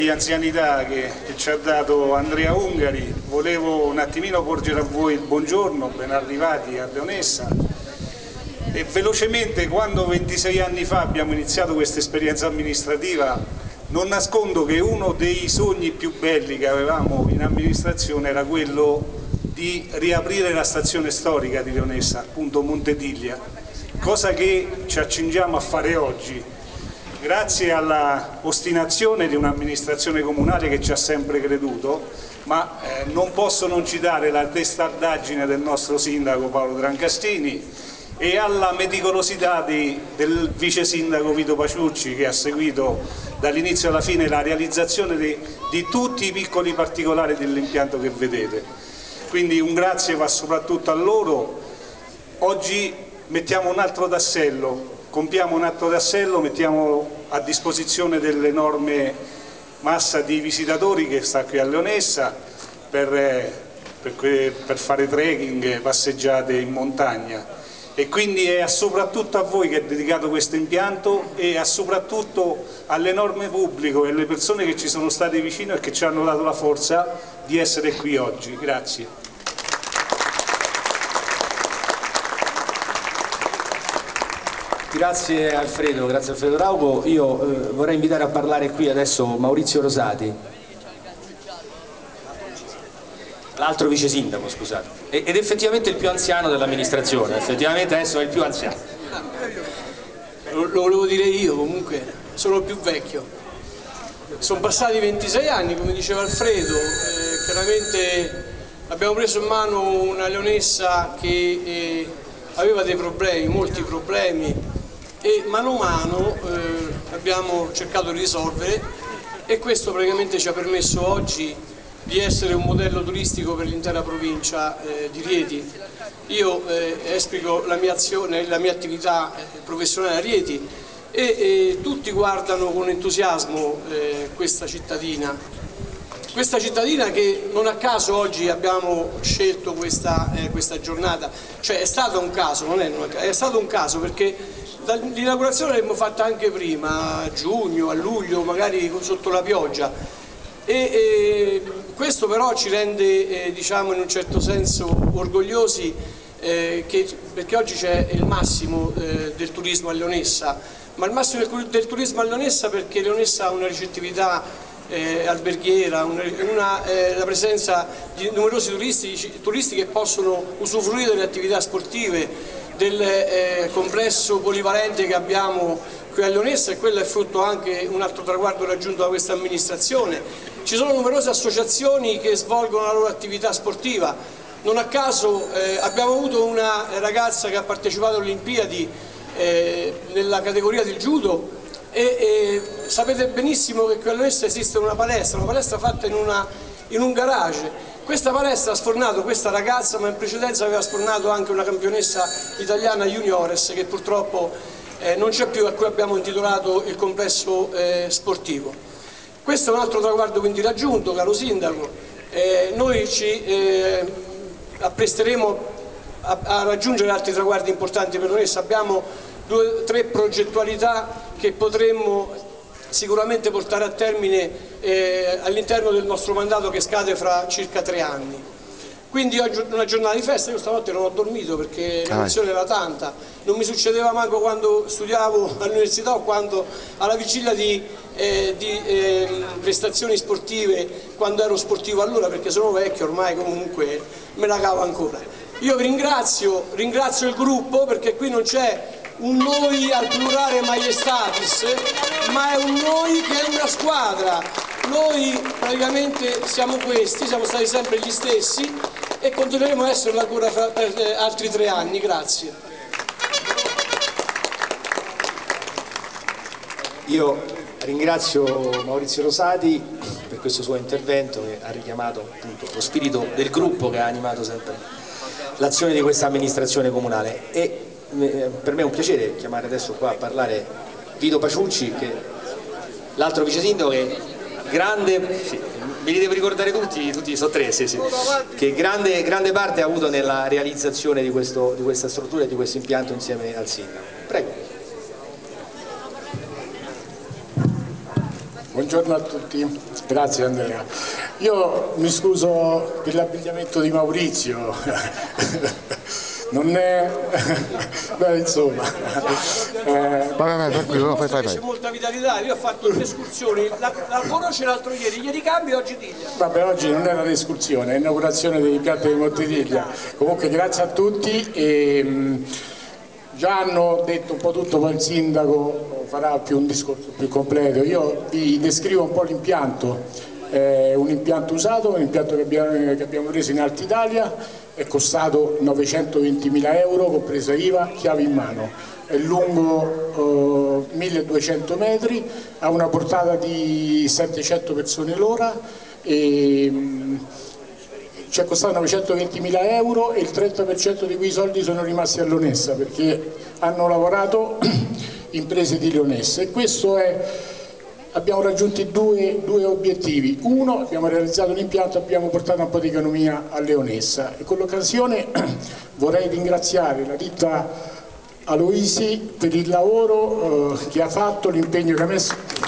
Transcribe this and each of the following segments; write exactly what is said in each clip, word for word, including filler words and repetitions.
Di anzianità che, che ci ha dato Andrea Ungari, volevo un attimino porgere a voi il buongiorno, ben arrivati a Leonessa, e velocemente, quando ventisei anni fa abbiamo iniziato questa esperienza amministrativa, non nascondo che uno dei sogni più belli che avevamo in amministrazione era quello di riaprire la stazione storica di Leonessa, appunto Montediglia, cosa che ci accingiamo a fare oggi. Grazie alla ostinazione di un'amministrazione comunale che ci ha sempre creduto, ma eh, non posso non citare la testardaggine del nostro sindaco Paolo Trancastini e alla meticolosità di, del vice sindaco Vito Paciucci, che ha seguito dall'inizio alla fine la realizzazione di, di tutti i piccoli particolari dell'impianto che vedete. Quindi un grazie va soprattutto a loro. Oggi mettiamo un altro tassello. Compiamo un altro tassello, mettiamo a disposizione dell'enorme massa di visitatori che sta qui a Leonessa per, per, per fare trekking, passeggiate in montagna, e quindi è soprattutto a voi che è dedicato questo impianto e a soprattutto all'enorme pubblico e alle persone che ci sono state vicino e che ci hanno dato la forza di essere qui oggi. Grazie. Grazie Alfredo, grazie Alfredo Rauco. Io eh, vorrei invitare a parlare qui adesso Maurizio Rosati, l'altro vice sindaco, scusate, ed effettivamente il più anziano dell'amministrazione, effettivamente adesso è il più anziano. Lo, lo volevo dire io, comunque sono il più vecchio. Sono passati ventisei anni, come diceva Alfredo, eh, chiaramente abbiamo preso in mano una Leonessa che eh, aveva dei problemi, molti problemi, e mano a mano eh, abbiamo cercato di risolvere, e questo praticamente ci ha permesso oggi di essere un modello turistico per l'intera provincia eh, di Rieti. Io eh, esplico la mia azione, la mia attività eh, professionale a Rieti e eh, tutti guardano con entusiasmo eh, questa cittadina. Questa cittadina che non a caso oggi abbiamo scelto questa, eh, questa giornata, cioè è stato un caso, non è, non è, è stato un caso perché l'inaugurazione l'abbiamo fatta anche prima, a giugno, a luglio, magari sotto la pioggia, e, e questo però ci rende eh, diciamo in un certo senso orgogliosi eh, che, perché oggi c'è il massimo eh, del turismo a Leonessa, ma il massimo del, del turismo a Leonessa perché Leonessa ha una ricettività Eh, alberghiera, una, una, eh, la presenza di numerosi turisti, turisti che possono usufruire delle attività sportive, del eh, complesso polivalente che abbiamo qui a Leonessa, e quello è frutto anche un altro traguardo raggiunto da questa amministrazione. Ci sono numerose associazioni che svolgono la loro attività sportiva. Non a caso eh, abbiamo avuto una ragazza che ha partecipato alle Olimpiadi eh, nella categoria del judo, e, e sapete benissimo che qui a Leonessa esiste una palestra, una palestra fatta in, una, in un garage. Questa palestra ha sfornato questa ragazza, ma in precedenza aveva sfornato anche una campionessa italiana juniores che purtroppo eh, non c'è più, a cui abbiamo intitolato il complesso eh, sportivo. Questo è un altro traguardo quindi raggiunto, caro sindaco. Eh, noi ci eh, appresteremo a, a raggiungere altri traguardi importanti per Leonessa. Abbiamo due, tre progettualità che potremmo sicuramente portare a termine eh, all'interno del nostro mandato, che scade fra circa tre anni. Quindi oggi è una giornata di festa. Io stanotte non ho dormito perché l'emozione era tanta, non mi succedeva manco quando studiavo all'università o quando alla vigilia di, eh, di eh, prestazioni sportive, quando ero sportivo allora, perché sono vecchio ormai, comunque me la cavo ancora. Io vi ringrazio, ringrazio il gruppo, perché qui non c'è un noi al plurale maiestatis, ma è un noi che è una squadra. Noi praticamente siamo questi, siamo stati sempre gli stessi e continueremo a esserlo ancora per altri tre anni. Grazie. Io ringrazio Maurizio Rosati per questo suo intervento che ha richiamato appunto lo spirito del gruppo che ha animato sempre l'azione di questa amministrazione comunale, e per me è un piacere chiamare adesso qua a parlare Vito Paciucci, che l'altro vice sindaco, che grande, sì, ve li devo ricordare tutti, tutti sono tre, sì, sì, che grande, grande parte ha avuto nella realizzazione di, questo, di questa struttura e di questo impianto insieme al sindaco. Prego. Buongiorno a tutti, grazie Andrea. Io mi scuso per l'abbigliamento di Maurizio, non è... Beh, insomma... Eh... Vai, vai, tranquillo, fai, fai, fai. C'è molta vitalità, io ho fatto due escursioni, la, la conosce l'altro ieri, ieri cambio, oggi Tiglia. Vabbè, oggi non è un'escursione, è l'inaugurazione dei piatti di Montetiglia. Comunque grazie a tutti e... Mh, già hanno detto un po' tutto, poi il sindaco farà più un discorso più completo. Io vi descrivo un po' l'impianto, è un impianto usato, un impianto che abbiamo, che abbiamo preso in Alta Italia, è costato novecentoventimila euro, compresa I V A, chiavi in mano, è lungo eh, milleduecento metri, ha una portata di settecento persone l'ora e mh, ci è costato novecentoventimila euro e il trenta per cento di quei soldi sono rimasti a Leonessa perché hanno lavorato imprese di Leonessa e questo è, abbiamo raggiunto due, due obiettivi. Uno, abbiamo realizzato un impianto, abbiamo portato un po' di economia a Leonessa e con l'occasione vorrei ringraziare la ditta Aloisi per il lavoro eh, che ha fatto, l'impegno che ha messo.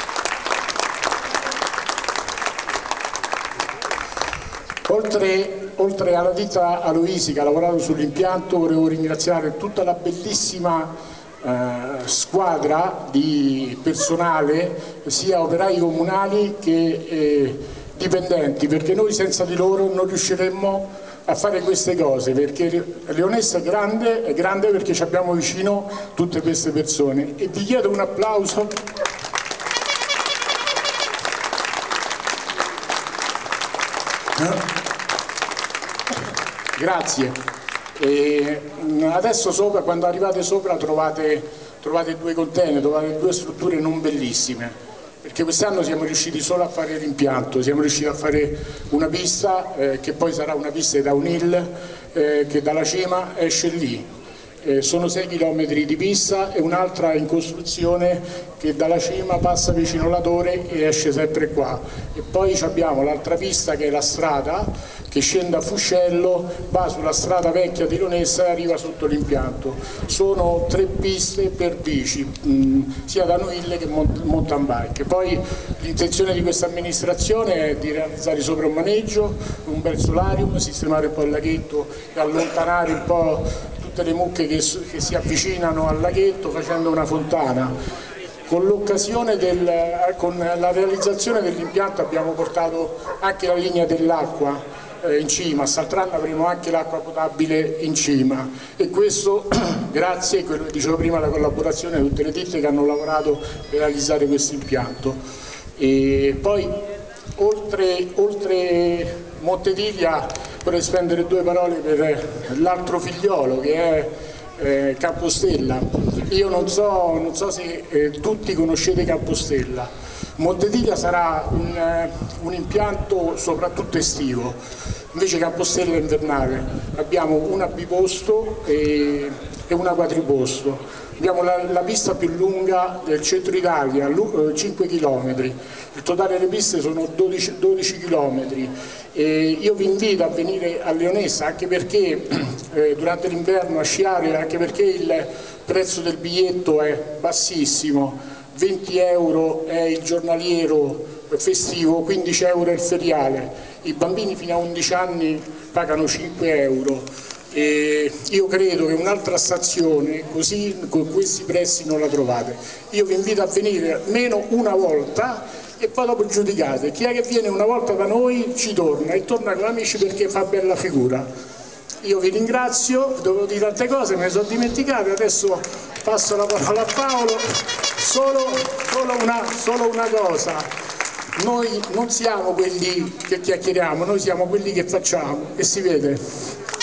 Oltre, oltre alla ditta Aloisi che ha lavorato sull'impianto, volevo ringraziare tutta la bellissima eh, squadra di personale, sia operai comunali che eh, dipendenti, perché noi senza di loro non riusciremmo a fare queste cose, perché Leonessa è grande, è grande perché ci abbiamo vicino tutte queste persone e vi chiedo un applauso. Grazie. E adesso sopra, quando arrivate sopra trovate, trovate due container, trovate due strutture non bellissime, perché quest'anno siamo riusciti solo a fare l'impianto, siamo riusciti a fare una pista eh, che poi sarà una pista downhill eh, che dalla cima esce lì. Eh, sono sei chilometri di pista e un'altra in costruzione che dalla cima passa vicino alla torre e esce sempre qua. E poi abbiamo l'altra pista che è la strada che scende a Fuscello, va sulla strada vecchia di Leonessa e arriva sotto l'impianto. Sono tre piste per bici, mh, sia downhill che mountain bike. Poi l'intenzione di questa amministrazione è di realizzare sopra un maneggio, un bel solarium, sistemare un po' il laghetto e allontanare un po' tutte le mucche che, che si avvicinano al laghetto facendo una fontana. Con l'occasione del, con la realizzazione dell'impianto abbiamo portato anche la linea dell'acqua eh, in cima, a Saltrana avremo anche l'acqua potabile in cima e questo grazie a quello che dicevo prima, alla collaborazione di tutte le ditte che hanno lavorato per realizzare questo impianto. E poi oltre, oltre Montetiglia vorrei spendere due parole per l'altro figliolo che è eh, Campostella. Io non so, non so se eh, tutti conoscete Campostella. Montetiglia sarà un, eh, un impianto soprattutto estivo, invece Campostella è invernale. Abbiamo una biposto e, e una quadriposto. Abbiamo la, la pista più lunga del centro Italia, cinque chilometri, il totale delle piste sono dodici, dodici chilometri. E io vi invito a venire a Leonessa anche perché eh, durante l'inverno a sciare, anche perché il prezzo del biglietto è bassissimo, venti euro è il giornaliero festivo, quindici euro è il feriale, i bambini fino a undici anni pagano cinque euro. E io credo che un'altra stazione così con questi prezzi non la trovate. Io vi invito a venire almeno una volta e poi dopo giudicate. Chi è che viene una volta da noi ci torna e torna con amici perché fa bella figura. Io vi ringrazio, dovevo dire tante cose, me ne sono dimenticate, adesso passo la parola a Paolo. Solo, solo, una, solo una cosa, noi non siamo quelli che chiacchieriamo, noi siamo quelli che facciamo e si vede.